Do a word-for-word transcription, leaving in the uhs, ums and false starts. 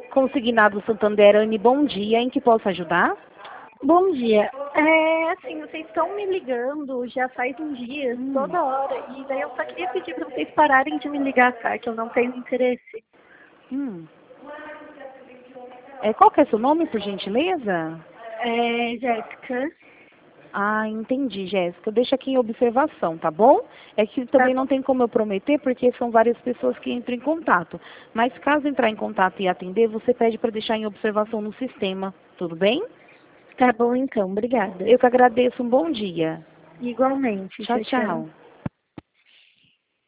Consignado Santander, Anne, bom dia. Em que posso ajudar? Bom dia. É, assim, vocês estão me ligando já faz uns dias, Hum. toda hora, e daí eu só queria pedir para vocês pararem de me ligar, tá? Que eu não tenho interesse. Hum. É, qual que é seu nome, por gentileza? É, Jéssica. Ah, entendi, Jéssica. Deixa aqui em observação, tá bom? É que também Tá, não tem como eu prometer, porque são várias pessoas que entram em contato. Mas caso entrar em contato e atender, você pede para deixar em observação no sistema, tudo bem? tá bom então, obrigada. Eu que agradeço, um bom dia. Igualmente, Tchau, tchau, tchau. tchau.